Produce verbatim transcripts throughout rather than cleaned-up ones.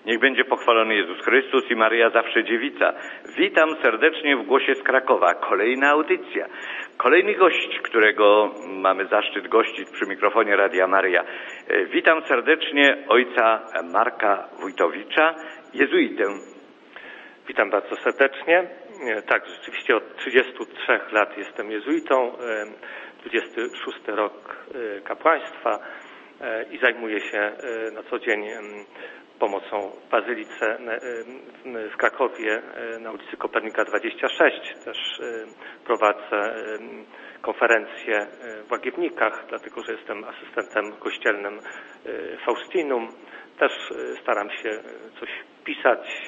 Niech będzie pochwalony Jezus Chrystus i Maryja zawsze dziewica. Witam serdecznie w Głosie z Krakowa. Kolejna audycja. Kolejny gość, którego mamy zaszczyt gościć przy mikrofonie Radia Maryja. Witam serdecznie ojca Marka Wójtowicza, jezuitę. Witam bardzo serdecznie. Tak, rzeczywiście od trzydziestu trzech lat jestem jezuitą, dwudziesty szósty rok kapłaństwa i zajmuję się na co dzień pomocą w Bazylice w Krakowie na ulicy Kopernika dwadzieścia sześć. Też prowadzę konferencje w Łagiewnikach, dlatego że jestem asystentem kościelnym Faustinum. Też staram się coś pisać,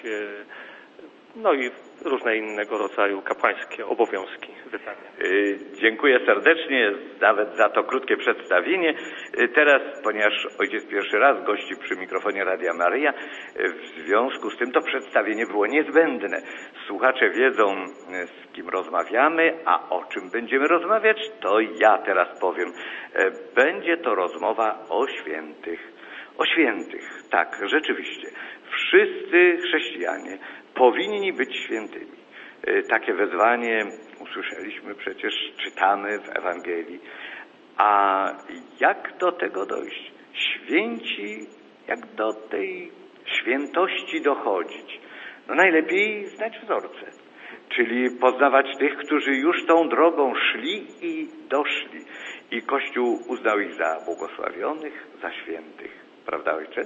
no i różne innego rodzaju kapłańskie obowiązki wypełniam. Dziękuję serdecznie nawet za to krótkie przedstawienie. Teraz, ponieważ ojciec pierwszy raz gości przy mikrofonie Radia Maryja, w związku z tym to przedstawienie było niezbędne. Słuchacze wiedzą, z kim rozmawiamy, a o czym będziemy rozmawiać, to ja teraz powiem. Będzie to rozmowa o świętych. O świętych, tak, rzeczywiście. Wszyscy chrześcijanie powinni być świętymi. Takie wezwanie usłyszeliśmy, przecież czytamy w Ewangelii. A jak do tego dojść? Święci, jak do tej świętości dochodzić? No najlepiej znać wzorce, czyli poznawać tych, którzy już tą drogą szli i doszli. I Kościół uznał ich za błogosławionych, za świętych. Prawda, ojcze?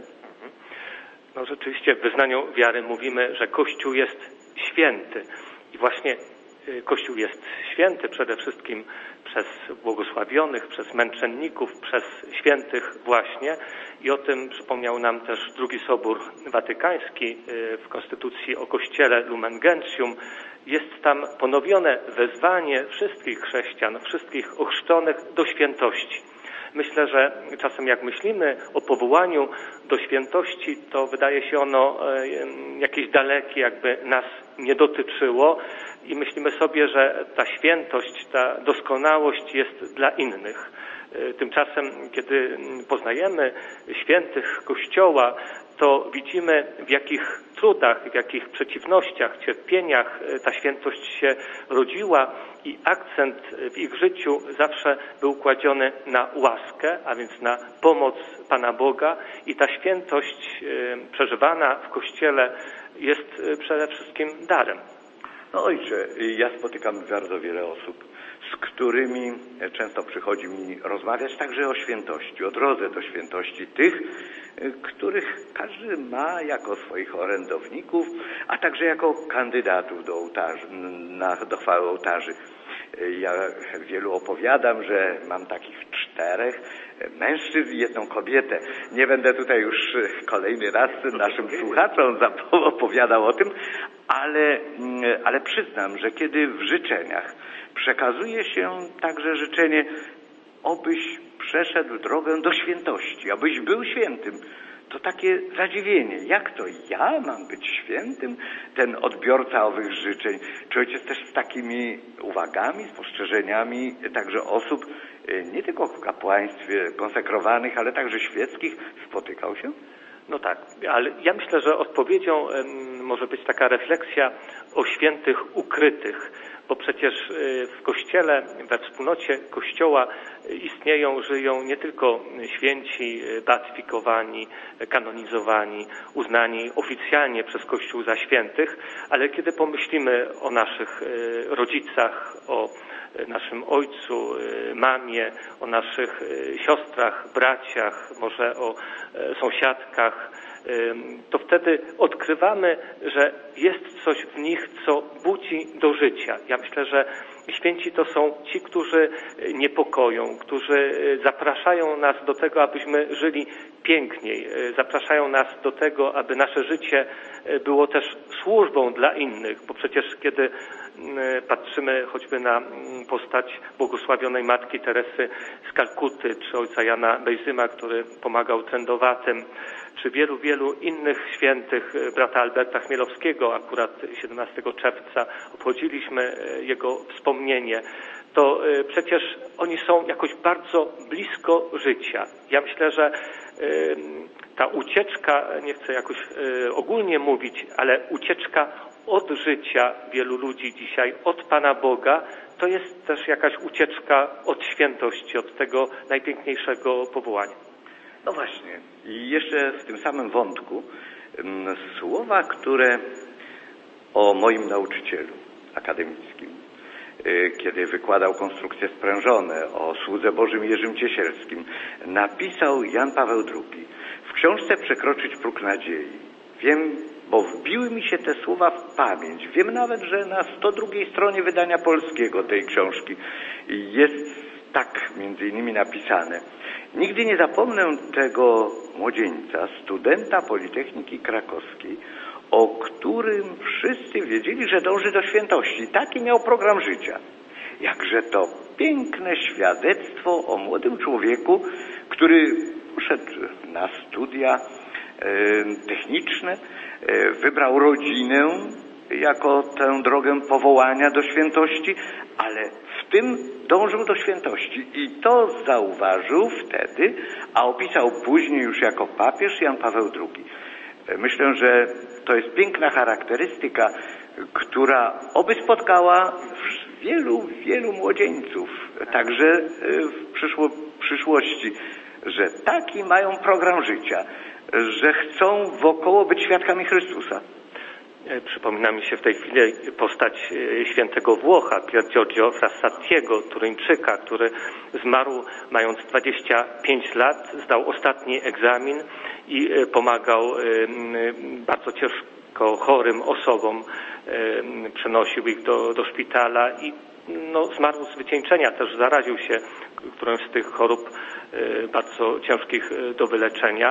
No rzeczywiście w wyznaniu wiary mówimy, że Kościół jest święty. I właśnie Kościół jest święty przede wszystkim przez błogosławionych, przez męczenników, przez świętych właśnie. I o tym przypomniał nam też drugi Sobór Watykański w Konstytucji o Kościele Lumen Gentium. Jest tam ponowione wezwanie wszystkich chrześcijan, wszystkich ochrzczonych do świętości. Myślę, że czasem jak myślimy o powołaniu do świętości, to wydaje się ono jakieś dalekie, jakby nas nie dotyczyło i myślimy sobie, że ta świętość, ta doskonałość jest dla innych. Tymczasem, kiedy poznajemy świętych Kościoła, to widzimy, w jakich trudach, w jakich przeciwnościach, cierpieniach ta świętość się rodziła i akcent w ich życiu zawsze był kładziony na łaskę, a więc na pomoc Pana Boga i ta świętość przeżywana w Kościele jest przede wszystkim darem. No ojcze, ja spotykam bardzo wiele osób, z którymi często przychodzi mi rozmawiać także o świętości, o drodze do świętości tych, których każdy ma jako swoich orędowników, a także jako kandydatów do ołtarzy, na, do chwały ołtarzy. Ja wielu opowiadam, że mam takich czterech mężczyzn i jedną kobietę. Nie będę tutaj już kolejny raz naszym słuchaczom opowiadał o tym, ale, ale przyznam, że kiedy w życzeniach przekazuje się także życzenie, obyś przeszedł drogę do świętości, abyś był świętym, to takie zadziwienie. Jak to ja mam być świętym? Ten odbiorca owych życzeń. Czy ojciec też z takimi uwagami, spostrzeżeniami także osób, nie tylko w kapłaństwie konsekrowanych, ale także świeckich spotykał się? No tak, ale ja myślę, że odpowiedzią może być taka refleksja o świętych ukrytych, bo przecież w Kościele, we wspólnocie Kościoła istnieją, żyją nie tylko święci, beatyfikowani, kanonizowani, uznani oficjalnie przez Kościół za świętych, ale kiedy pomyślimy o naszych rodzicach, o naszym ojcu, mamie, o naszych siostrach, braciach, może o sąsiadkach, to wtedy odkrywamy, że jest coś w nich, co budzi do życia. Ja myślę, że święci to są ci, którzy niepokoją, którzy zapraszają nas do tego, abyśmy żyli piękniej, zapraszają nas do tego, aby nasze życie było też służbą dla innych, bo przecież kiedy patrzymy choćby na postać błogosławionej Matki Teresy z Kalkuty, czy ojca Jana Bejzyma, który pomagał trędowatym, czy wielu, wielu innych świętych, brata Alberta Chmielowskiego, akurat siedemnastego czerwca obchodziliśmy jego wspomnienie, to przecież oni są jakoś bardzo blisko życia. Ja myślę, że ta ucieczka, nie chcę jakoś ogólnie mówić, ale ucieczka od życia wielu ludzi dzisiaj, od Pana Boga, to jest też jakaś ucieczka od świętości, od tego najpiękniejszego powołania. No właśnie. I jeszcze w tym samym wątku słowa, które o moim nauczycielu akademickim, kiedy wykładał konstrukcje sprężone, o słudze Bożym Jerzym Ciesielskim, napisał Jan Paweł drugi. W książce Przekroczyć próg nadziei. Wiem, bo wbiły mi się te słowa w pamięć. Wiem nawet, że na sto drugiej stronie wydania polskiego tej książki jest tak między innymi napisane. Nigdy nie zapomnę tego młodzieńca, studenta Politechniki Krakowskiej, o którym wszyscy wiedzieli, że dąży do świętości. Taki miał program życia. Jakże to piękne świadectwo o młodym człowieku, który poszedł na studia techniczne, wybrał rodzinę jako tę drogę powołania do świętości, ale w tym dążył do świętości i to zauważył wtedy, a opisał później już jako papież Jan Paweł drugi. Myślę, że to jest piękna charakterystyka, która oby spotkała wielu, wielu młodzieńców, także w przyszło, przyszłości, że taki mają program życia, że chcą wokoło być świadkami Chrystusa. Przypomina mi się w tej chwili postać świętego Włocha, Pier Giorgio Frassatiego, Turyńczyka, który zmarł mając dwadzieścia pięć lat, zdał ostatni egzamin i pomagał bardzo ciężko chorym osobom, przenosił ich do, do szpitala i no, zmarł z wycieńczenia, też zaraził się którąś z tych chorób bardzo ciężkich do wyleczenia.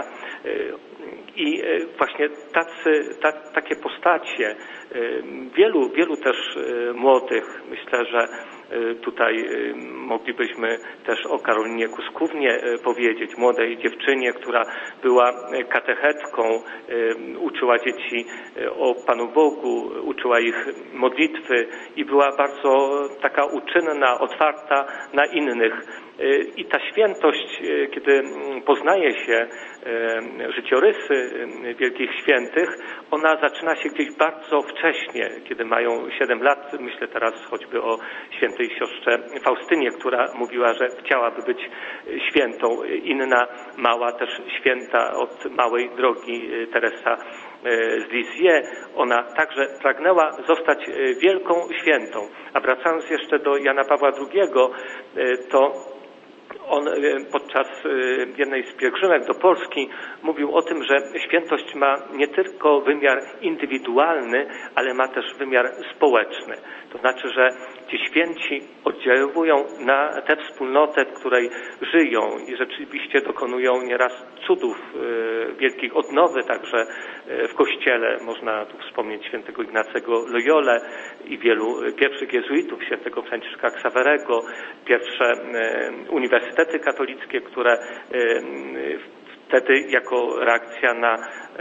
I właśnie tacy, ta, takie postacie, wielu, wielu też młodych, myślę, że tutaj moglibyśmy też o Karolinie Kuskównie powiedzieć, młodej dziewczynie, która była katechetką, uczyła dzieci o Panu Bogu, uczyła ich modlitwy i była bardzo taka uczynna, otwarta na innych. I ta świętość, kiedy poznaje się życiorysy wielkich świętych, ona zaczyna się gdzieś bardzo wcześnie, kiedy mają siedem lat. Myślę teraz choćby o świętej siostrze Faustynie, która mówiła, że chciałaby być świętą. Inna mała też święta od małej drogi, Teresa z Lisieux, ona także pragnęła zostać wielką świętą. A wracając jeszcze do Jana Pawła drugiego, to on podczas jednej z pielgrzymek do Polski mówił o tym, że świętość ma nie tylko wymiar indywidualny, ale ma też wymiar społeczny. To znaczy, że ci święci oddziałują na tę wspólnotę, w której żyją i rzeczywiście dokonują nieraz cudów wielkich odnowy, także w Kościele. Można tu wspomnieć świętego Ignacego Loyolę i wielu pierwszych jezuitów, świętego Franciszka Xaverego, pierwsze uniwersytety katolickie, które wtedy jako reakcja na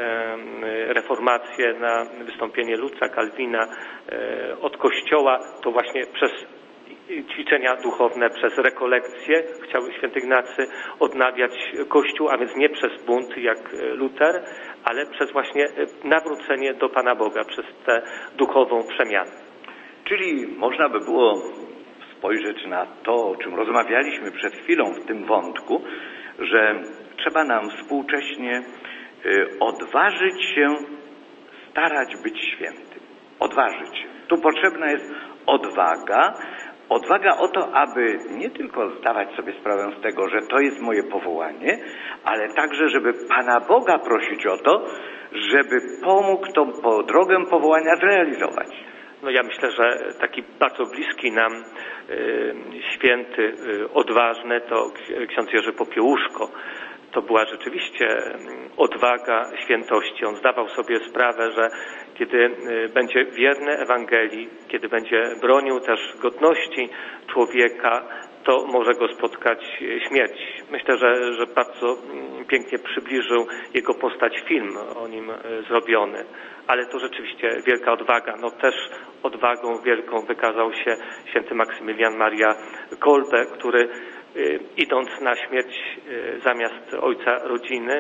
reformację, na wystąpienie Lutza, Kalwina od Kościoła, to właśnie przez ćwiczenia duchowne, przez rekolekcje chciał święty Ignacy odnawiać Kościół, a więc nie przez bunt jak Luter, ale przez właśnie nawrócenie do Pana Boga, przez tę duchową przemianę. Czyli można by było spojrzeć na to, o czym rozmawialiśmy przed chwilą w tym wątku, że trzeba nam współcześnie odważyć się starać być świętym. Odważyć się. Tu potrzebna jest odwaga. Odwaga o to, aby nie tylko zdawać sobie sprawę z tego, że to jest moje powołanie, ale także, żeby Pana Boga prosić o to, żeby pomógł tą drogę powołania zrealizować. No ja myślę, że taki bardzo bliski nam y, święty, y, odważny to ksiądz Jerzy Popiełuszko. To była rzeczywiście odwaga świętości. On zdawał sobie sprawę, że kiedy będzie wierny Ewangelii, kiedy będzie bronił też godności człowieka, to może go spotkać śmierć. Myślę, że, że bardzo pięknie przybliżył jego postać film o nim zrobiony. Ale to rzeczywiście wielka odwaga. No też odwagą wielką wykazał się święty Maksymilian Maria Kolbe, który idąc na śmierć zamiast ojca rodziny,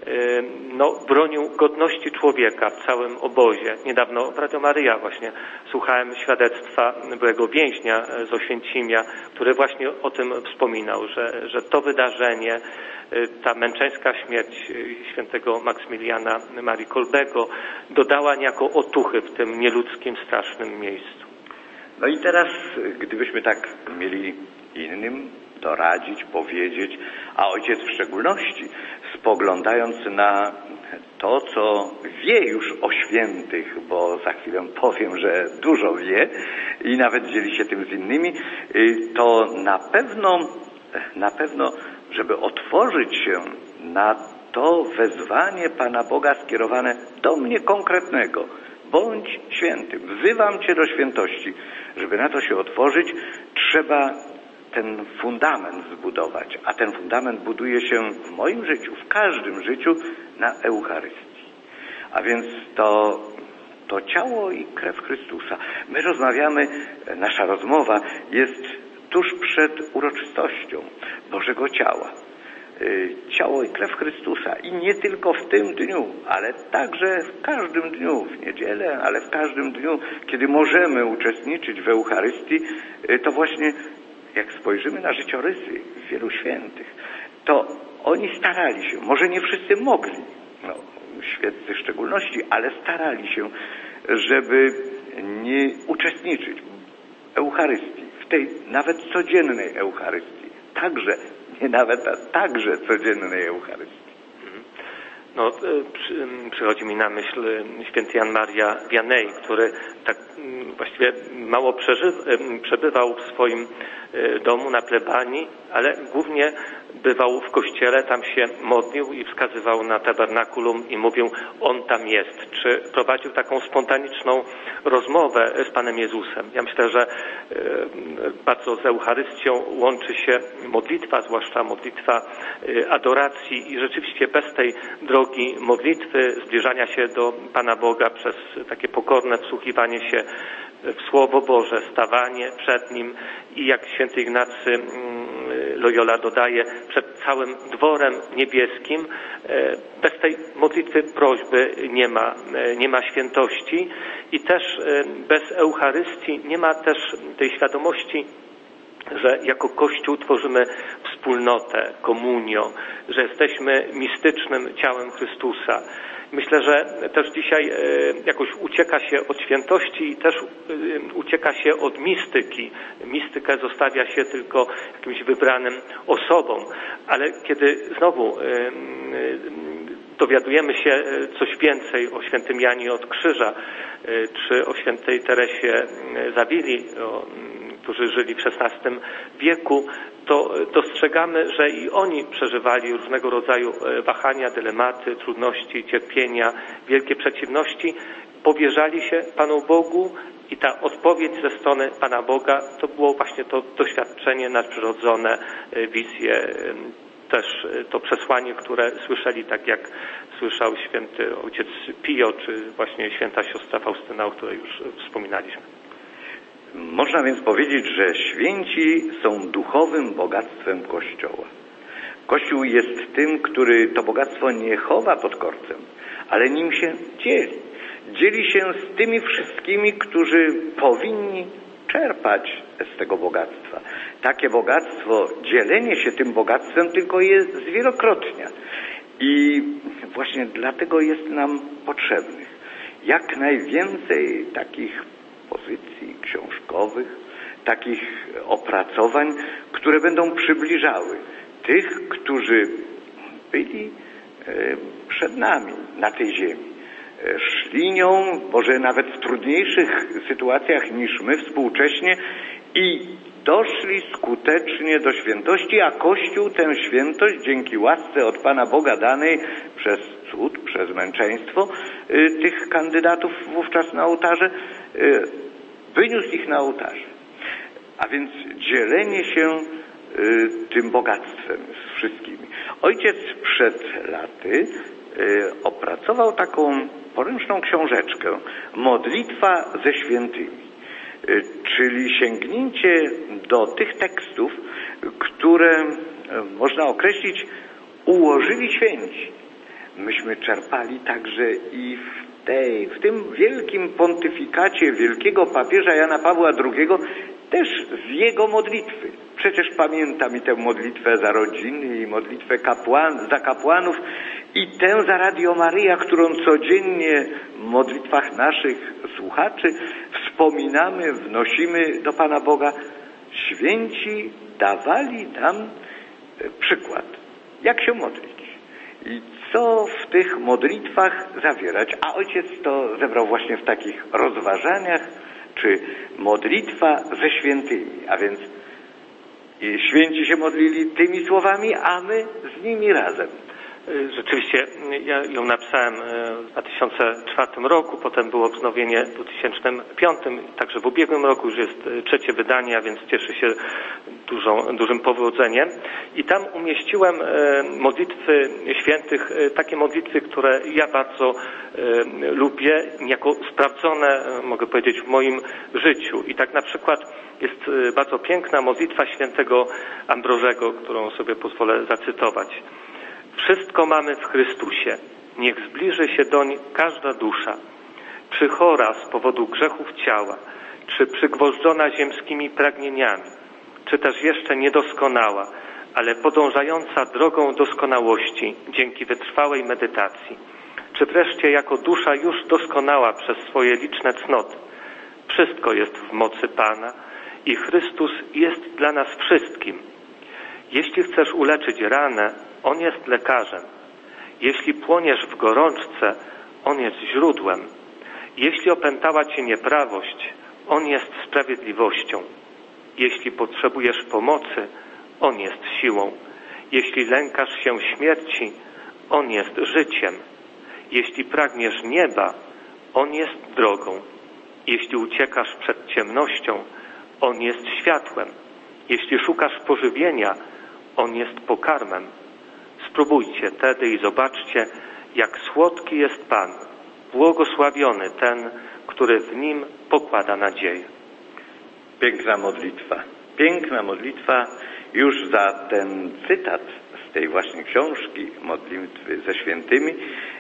no, bronił godności człowieka w całym obozie. Niedawno w Radio Maryja właśnie słuchałem świadectwa byłego więźnia z Oświęcimia, który właśnie o tym wspominał, że, że to wydarzenie, ta męczeńska śmierć świętego Maksymiliana Marii Kolbego dodała niejako otuchy w tym nieludzkim, strasznym miejscu. No i teraz, gdybyśmy tak mieli innym doradzić, powiedzieć, a ojciec w szczególności, spoglądając na to, co wie już o świętych, bo za chwilę powiem, że dużo wie i nawet dzieli się tym z innymi, to na pewno, na pewno, żeby otworzyć się na to wezwanie Pana Boga skierowane do mnie konkretnego, bądź świętym, wzywam Cię do świętości, żeby na to się otworzyć, trzeba ten fundament zbudować, a ten fundament buduje się w moim życiu, w każdym życiu na Eucharystii. A więc to, to ciało i krew Chrystusa. My rozmawiamy, nasza rozmowa jest tuż przed uroczystością Bożego Ciała. Ciało i krew Chrystusa i nie tylko w tym dniu, ale także w każdym dniu, w niedzielę, ale w każdym dniu, kiedy możemy uczestniczyć w Eucharystii, to właśnie jak spojrzymy na życiorysy wielu świętych, to oni starali się, może nie wszyscy mogli, no, świeccy w szczególności, ale starali się, żeby nie uczestniczyć w Eucharystii, w tej nawet codziennej Eucharystii, także, nie nawet, a także codziennej Eucharystii. No, przy, przychodzi mi na myśl święty Jan Maria Vianney, który tak właściwie mało przeżyw, przebywał w swoim domu na plebanii, ale głównie bywał w kościele, tam się modlił i wskazywał na tabernakulum i mówił, on tam jest. Czy prowadził taką spontaniczną rozmowę z Panem Jezusem? Ja myślę, że bardzo z Eucharystią łączy się modlitwa, zwłaszcza modlitwa adoracji i rzeczywiście bez tej drogi modlitwy, zbliżania się do Pana Boga przez takie pokorne wsłuchiwanie się w Słowo Boże, stawanie przed Nim i jak święty Ignacy Loyola dodaje, przed całym dworem niebieskim, bez tej modlitwy prośby nie ma, nie ma świętości i też bez Eucharystii nie ma też tej świadomości, że jako Kościół tworzymy wspólnotę, komunio, że jesteśmy mistycznym ciałem Chrystusa. Myślę, że też dzisiaj jakoś ucieka się od świętości i też ucieka się od mistyki. Mistykę zostawia się tylko jakimś wybranym osobom, ale kiedy znowu dowiadujemy się coś więcej o świętym Janie od Krzyża, czy o świętej Teresie Zawili, którzy żyli w szesnastym wieku, to dostrzegamy, że i oni przeżywali różnego rodzaju wahania, dylematy, trudności, cierpienia, wielkie przeciwności, powierzali się Panu Bogu i ta odpowiedź ze strony Pana Boga to było właśnie to doświadczenie nadprzyrodzone, wizje, też to przesłanie, które słyszeli, tak jak słyszał święty ojciec Pio, czy właśnie święta siostra Faustyna, o której już wspominaliśmy. Można więc powiedzieć, że święci są duchowym bogactwem Kościoła. Kościół jest tym, który to bogactwo nie chowa pod korcem, ale nim się dzieli. Dzieli się z tymi wszystkimi, którzy powinni czerpać z tego bogactwa. Takie bogactwo, dzielenie się tym bogactwem tylko je zwielokrotnia. I właśnie dlatego jest nam potrzebnych jak najwięcej takich pozycji książkowych, takich opracowań, które będą przybliżały tych, którzy byli przed nami na tej ziemi. Szli nią, może nawet w trudniejszych sytuacjach niż my współcześnie i doszli skutecznie do świętości, a Kościół tę świętość dzięki łasce od Pana Boga danej przez cud, przez męczeństwo tych kandydatów wówczas na ołtarze, wyniósł ich na ołtarze. A więc dzielenie się tym bogactwem z wszystkimi. Ojciec przed laty opracował taką poręczną książeczkę Modlitwa ze świętymi. czyli sięgnięcie do tych tekstów, które można określić ułożyli święci. Myśmy czerpali także i w, tej, w tym wielkim pontyfikacie wielkiego papieża Jana Pawła drugiego też z jego modlitwy. Przecież pamiętam i tę modlitwę za rodziny, i modlitwę kapłan, za kapłanów, i tę za Radio Maryja, którą codziennie w modlitwach naszych słuchaczy wspominamy, wnosimy do Pana Boga. Święci dawali nam przykład, jak się modlić i co w tych modlitwach zawierać. A ojciec to zebrał właśnie w takich rozważaniach, czy modlitwa ze świętymi, a więc święci się modlili tymi słowami, a my z nimi razem. Rzeczywiście, ja ją napisałem w dwa tysiące czwartym roku, potem było wznowienie w dwa tysiące piątym, także w ubiegłym roku już jest trzecie wydanie, a więc cieszy się dużą, dużym powodzeniem. I tam umieściłem modlitwy świętych, takie modlitwy, które ja bardzo lubię, jako sprawdzone, mogę powiedzieć, w moim życiu. I tak na przykład jest bardzo piękna modlitwa świętego Ambrożego, którą sobie pozwolę zacytować. Wszystko mamy w Chrystusie. Niech zbliży się doń każda dusza, czy chora z powodu grzechów ciała, czy przygwożdżona ziemskimi pragnieniami, czy też jeszcze niedoskonała, ale podążająca drogą doskonałości dzięki wytrwałej medytacji, czy wreszcie jako dusza już doskonała przez swoje liczne cnoty. Wszystko jest w mocy Pana i Chrystus jest dla nas wszystkim. Jeśli chcesz uleczyć ranę, On jest lekarzem. Jeśli płoniesz w gorączce, On jest źródłem. Jeśli opętała cię nieprawość, On jest sprawiedliwością. Jeśli potrzebujesz pomocy, On jest siłą. Jeśli lękasz się śmierci, On jest życiem. Jeśli pragniesz nieba, On jest drogą. Jeśli uciekasz przed ciemnością, On jest światłem. Jeśli szukasz pożywienia, On jest pokarmem. Spróbujcie tedy i zobaczcie, jak słodki jest Pan, błogosławiony ten, który w Nim pokłada nadzieję. Piękna modlitwa. Piękna modlitwa. Już za ten cytat z tej właśnie książki Modlitwy ze świętymi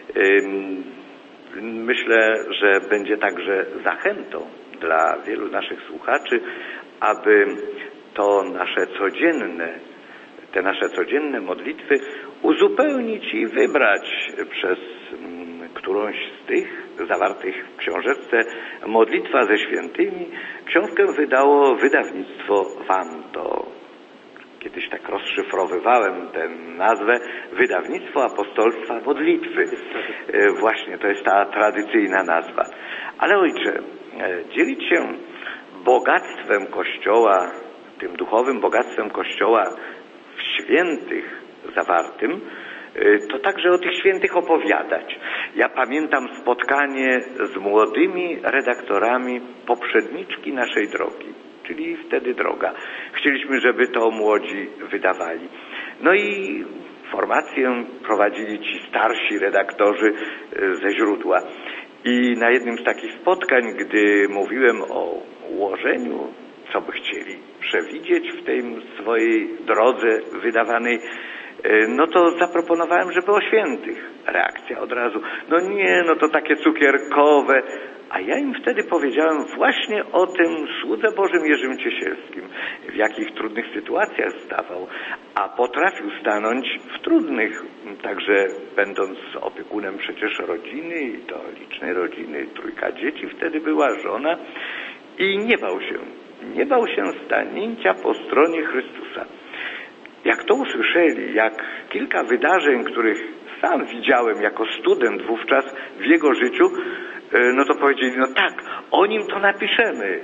myślę, że będzie także zachętą dla wielu naszych słuchaczy, aby to nasze codzienne, te nasze codzienne modlitwy uzupełnić i wybrać przez którąś z tych zawartych w książeczce Modlitwa ze świętymi. Książkę wydało wydawnictwo Wanto. Kiedyś tak rozszyfrowywałem tę nazwę, Wydawnictwo Apostolstwa Modlitwy. Właśnie to jest ta tradycyjna nazwa. Ale ojcze, dzielić się bogactwem Kościoła, tym duchowym bogactwem Kościoła w świętych zawartym, to także o tych świętych opowiadać. Ja pamiętam spotkanie z młodymi redaktorami poprzedniczki naszej drogi, czyli wtedy Droga. Chcieliśmy, żeby to młodzi wydawali. No i formację prowadzili ci starsi redaktorzy ze źródła. I na jednym z takich spotkań, gdy mówiłem o ułożeniu, co by chcieli przewidzieć w tej swojej drodze wydawanej, no to zaproponowałem, żeby o świętych. Reakcja od razu, no nie, no to takie cukierkowe. A ja im wtedy powiedziałem właśnie o tym słudze Bożym Jerzym Ciesielskim, w jakich trudnych sytuacjach stawał, a potrafił stanąć w trudnych, także będąc opiekunem przecież rodziny, i to licznej rodziny, trójka dzieci wtedy była, żona, i nie bał się, nie bał się stanięcia po stronie Chrystusa. Jak to usłyszeli, jak kilka wydarzeń, których sam widziałem jako student wówczas w jego życiu, no to powiedzieli, no tak, o nim to napiszemy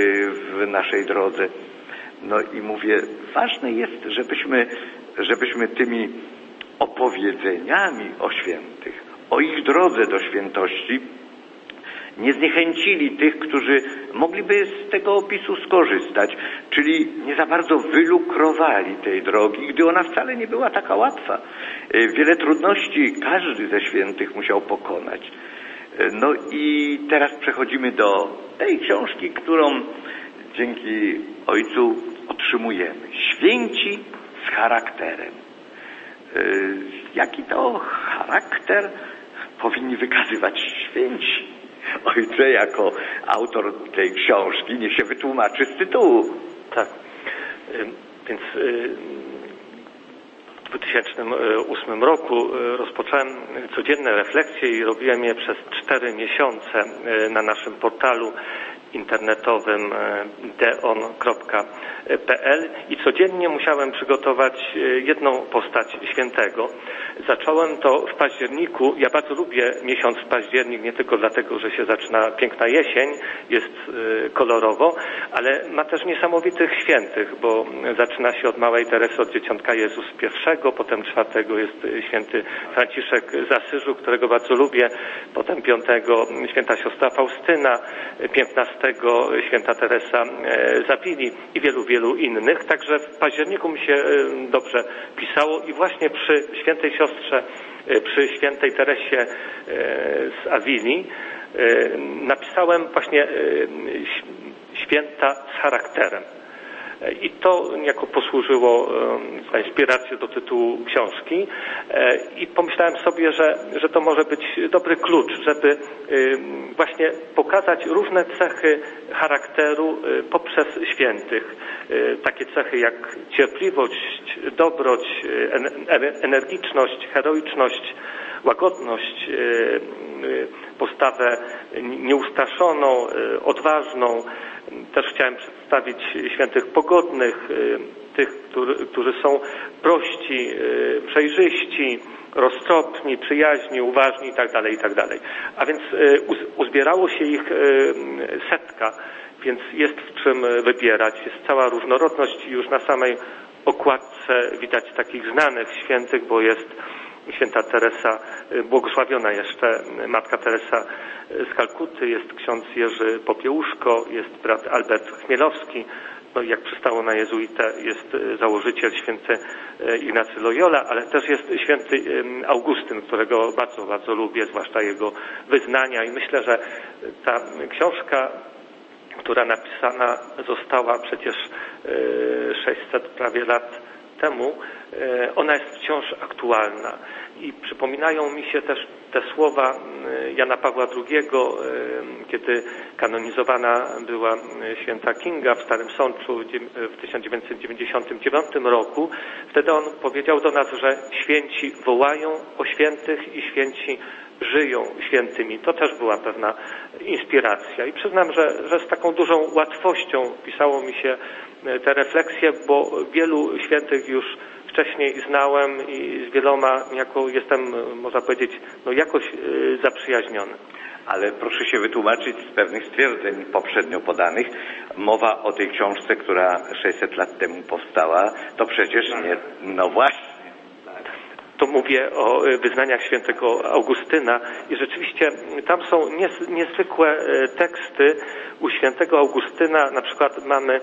w naszej drodze. No i mówię, ważne jest, żebyśmy, żebyśmy tymi opowiedzeniami o świętych, o ich drodze do świętości, nie zniechęcili tych, którzy mogliby z tego opisu skorzystać, czyli nie za bardzo wylukrowali tej drogi, gdy ona wcale nie była taka łatwa. Wiele trudności każdy ze świętych musiał pokonać. No i teraz przechodzimy do tej książki, którą dzięki Ojcu otrzymujemy święci z charakterem. Jaki to charakter powinni wykazywać święci? Ojcze, jako autor tej książki, niech się wytłumaczy z tytułu. Tak. Więc w dwa tysiące ósmym roku rozpocząłem codzienne refleksje i robiłem je przez cztery miesiące na naszym portalu internetowym deon kropka p l i codziennie musiałem przygotować jedną postać świętego. Zacząłem to w październiku. Ja bardzo lubię miesiąc październik, nie tylko dlatego, że się zaczyna piękna jesień, jest kolorowo, ale ma też niesamowitych świętych, bo zaczyna się od Małej Teresy, od Dzieciątka Jezus pierwszego, potem czwartego jest święty Franciszek z Asyżu, którego bardzo lubię, potem piątego święta siostra Faustyna, piętnastego święta Teresa z Awili i wielu, wielu innych. Także w październiku mi się dobrze pisało i właśnie przy świętej siostrze, przy świętej Teresie z Awili napisałem właśnie święta z charakterem. I to niejako posłużyło za inspirację do tytułu książki i pomyślałem sobie, że, że to może być dobry klucz, żeby właśnie pokazać różne cechy charakteru poprzez świętych. Takie cechy jak cierpliwość, dobroć, energiczność, heroiczność, łagodność, postawę nieustraszoną, odważną. Też chciałem przedstawić świętych pogodnych, tych, którzy są prości, przejrzyści, roztropni, przyjaźni, uważni itd., itd. A więc uzbierało się ich setka, więc jest w czym wybierać. Jest cała różnorodność i już na samej okładce widać takich znanych świętych, bo jest święta Teresa, błogosławiona jeszcze Matka Teresa z Kalkuty, jest ksiądz Jerzy Popiełuszko, jest brat Albert Chmielowski, no i jak przystało na jezuitę jest założyciel święty Ignacy Loyola, ale też jest święty Augustyn, którego bardzo, bardzo lubię, zwłaszcza jego wyznania i myślę, że ta książka, która napisana została przecież sześćset prawie lat temu, ona jest wciąż aktualna i przypominają mi się też te słowa Jana Pawła drugiego, kiedy kanonizowana była święta Kinga w Starym Sączu w tysiąc dziewięćset dziewięćdziesiątym dziewiątym roku. Wtedy on powiedział do nas, że święci wołają o świętych i święci żyją świętymi. To też była pewna inspiracja i przyznam, że, że z taką dużą łatwością pisało mi się te refleksje, bo wielu świętych już wcześniej znałem i z wieloma jako jestem, można powiedzieć, no jakoś zaprzyjaźniony. Ale proszę się wytłumaczyć z pewnych stwierdzeń poprzednio podanych. Mowa o tej książce, która sześćset lat temu powstała, to przecież nie, no właśnie. To mówię o wyznaniach świętego Augustyna i rzeczywiście tam są nies, niezwykłe teksty. U świętego Augustyna na przykład mamy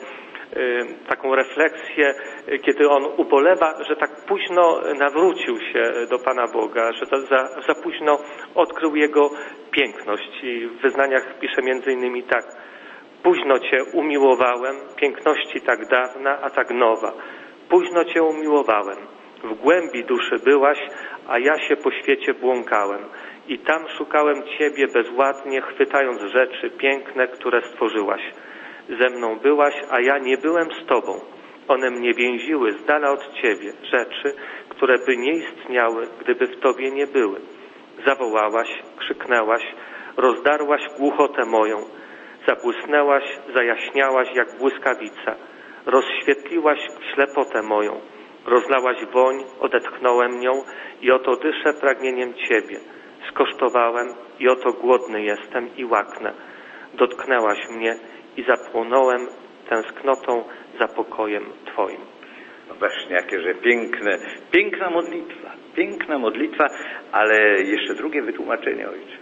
taką refleksję, kiedy on ubolewa, że tak późno nawrócił się do Pana Boga, że to za, za późno odkrył Jego piękność. I w wyznaniach pisze między innymi tak: późno Cię umiłowałem, piękności tak dawna, a tak nowa. Późno Cię umiłowałem, w głębi duszy byłaś, a ja się po świecie błąkałem. I tam szukałem Ciebie bezładnie, chwytając rzeczy piękne, które stworzyłaś. Ze mną byłaś, a ja nie byłem z Tobą. One mnie więziły z dala od Ciebie, rzeczy, które by nie istniały, gdyby w Tobie nie były. Zawołałaś, krzyknęłaś, rozdarłaś głuchotę moją. Zabłysnęłaś, zajaśniałaś jak błyskawica. Rozświetliłaś ślepotę moją. Rozlałaś woń, odetchnąłem nią i oto dyszę pragnieniem Ciebie. Skosztowałem i oto głodny jestem i łaknę. Dotknęłaś mnie i zapłonąłem tęsknotą za pokojem Twoim. No właśnie, jakieże piękne, piękna modlitwa, piękna modlitwa, ale jeszcze drugie wytłumaczenie, ojcze.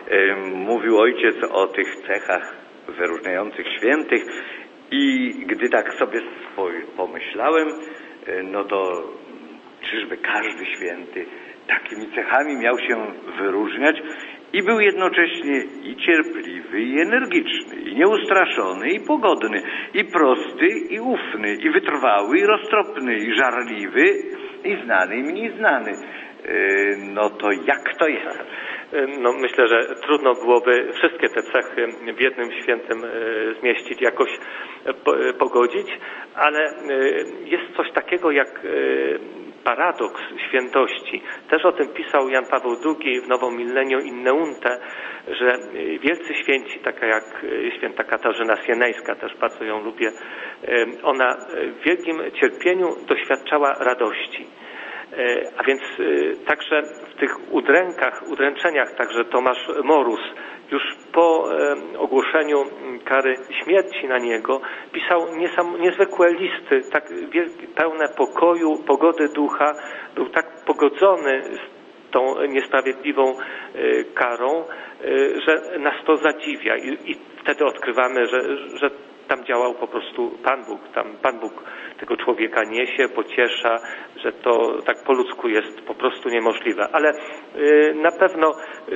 Mówił ojciec o tych cechach wyróżniających świętych i gdy tak sobie pomyślałem, no to czyżby każdy święty takimi cechami miał się wyróżniać I był jednocześnie i cierpliwy, i energiczny, i nieustraszony, i pogodny, i prosty, i ufny, i wytrwały, i roztropny, i żarliwy, i znany, i mniej znany. No to jak to jest? No myślę, że trudno byłoby wszystkie te cechy w jednym świętym zmieścić, jakoś pogodzić, ale jest coś takiego jak paradoks świętości. Też o tym pisał Jan Paweł drugi w Nową Millennium in Neunte, że wielcy święci, taka jak święta Katarzyna Sienejska, też bardzo ją lubię, ona w wielkim cierpieniu doświadczała radości. A więc także w tych udrękach, udręczeniach, także Tomasz Morus już po ogłoszeniu kary śmierci na niego pisał niesam, niezwykłe listy, tak wielkie, pełne pokoju, pogody ducha, był tak pogodzony z tą niesprawiedliwą karą, że nas to zadziwia i, i wtedy odkrywamy, że, że tam działał po prostu Pan Bóg, tam Pan Bóg tego człowieka niesie, pociesza, że to tak po ludzku jest po prostu niemożliwe. Ale y, na pewno y,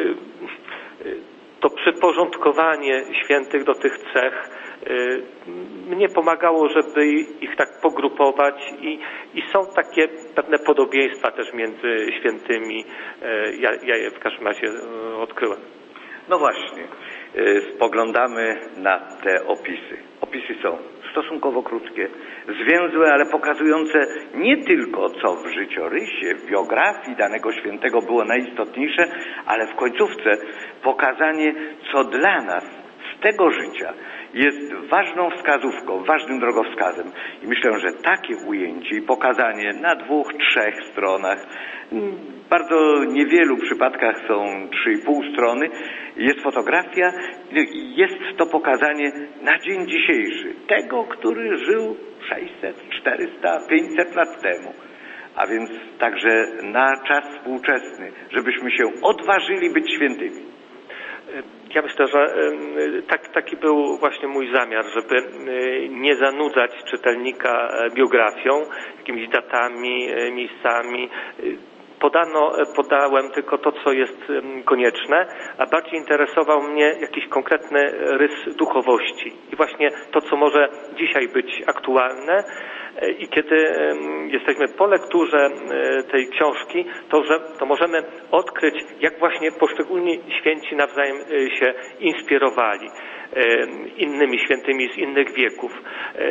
y, to przyporządkowanie świętych do tych cech y, mnie pomagało, żeby ich tak pogrupować i, i są takie pewne podobieństwa też między świętymi. Y, ja, ja je w każdym razie y, odkryłem. No właśnie, y, spoglądamy na te opisy. Opisy są stosunkowo krótkie, zwięzłe, ale pokazujące nie tylko, co w życiorysie, w biografii danego świętego było najistotniejsze, ale w końcówce pokazanie, co dla nas z tego życia jest ważną wskazówką, ważnym drogowskazem. I myślę, że takie ujęcie i pokazanie na dwóch, trzech stronach, w bardzo niewielu przypadkach są trzy i pół strony, jest fotografia, jest to pokazanie na dzień dzisiejszy, tego, który żył sześćset, czterysta, pięćset lat temu. A więc także na czas współczesny, żebyśmy się odważyli być świętymi. Ja myślę, że tak, taki był właśnie mój zamiar, żeby nie zanudzać czytelnika biografią, jakimiś datami, miejscami. Podano, podałem tylko to, co jest konieczne, a bardziej interesował mnie jakiś konkretny rys duchowości. I właśnie to, co może dzisiaj być aktualne. I kiedy jesteśmy po lekturze tej książki, to, że, to możemy odkryć, jak właśnie poszczególni święci nawzajem się inspirowali innymi świętymi z innych wieków.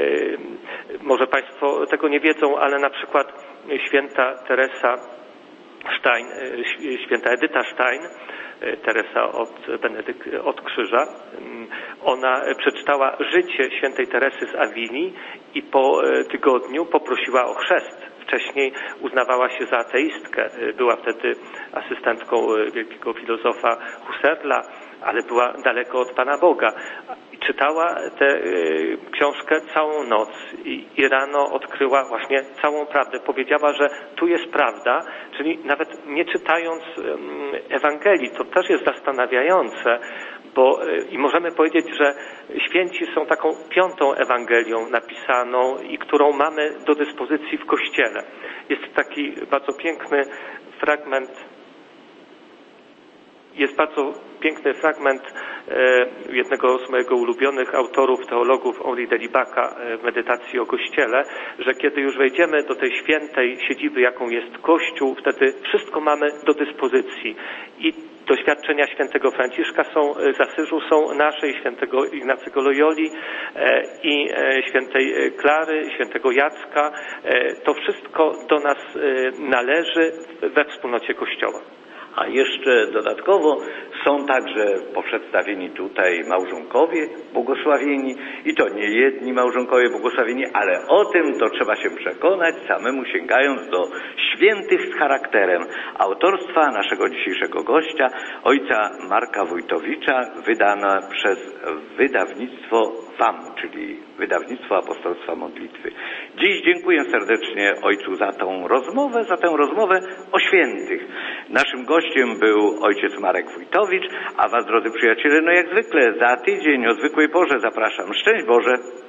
Może Państwo tego nie wiedzą, ale na przykład święta Teresa Stein, święta Edyta Stein, Teresa od, Benedyk, od Krzyża, ona przeczytała życie świętej Teresy z Awilii i po tygodniu poprosiła o chrzest. Wcześniej uznawała się za ateistkę, była wtedy asystentką wielkiego filozofa Husserla, ale była daleko od Pana Boga. Czytała tę y, książkę całą noc i, i rano odkryła właśnie całą prawdę. Powiedziała, że tu jest prawda, czyli nawet nie czytając y, Ewangelii, to też jest zastanawiające, bo y, i możemy powiedzieć, że święci są taką piątą Ewangelią napisaną i którą mamy do dyspozycji w Kościele. Jest taki bardzo piękny fragment Jest bardzo piękny fragment e, jednego z mojego ulubionych autorów, teologów, Henri de Libac'a w medytacji o Kościele, że kiedy już wejdziemy do tej świętej siedziby, jaką jest Kościół, wtedy wszystko mamy do dyspozycji. I doświadczenia świętego Franciszka są z Asyżu, są nasze i świętego Ignacego Loyoli e, i e, świętej Klary, świętego Jacka. E, to wszystko do nas e, należy we wspólnocie Kościoła. A jeszcze dodatkowo są także poprzedstawieni tutaj małżonkowie błogosławieni i to nie jedni małżonkowie błogosławieni, ale o tym to trzeba się przekonać samemu sięgając do świętych z charakterem autorstwa naszego dzisiejszego gościa, ojca Marka Wójtowicza, wydana przez wydawnictwo W A M, czyli Wydawnictwo Apostolstwa Modlitwy. Dziś dziękuję serdecznie ojcu za tą rozmowę, za tę rozmowę o świętych. Naszym gościem był ojciec Marek Wójtowicz, a was, drodzy przyjaciele, no jak zwykle za tydzień o zwykłej porze zapraszam. Szczęść Boże!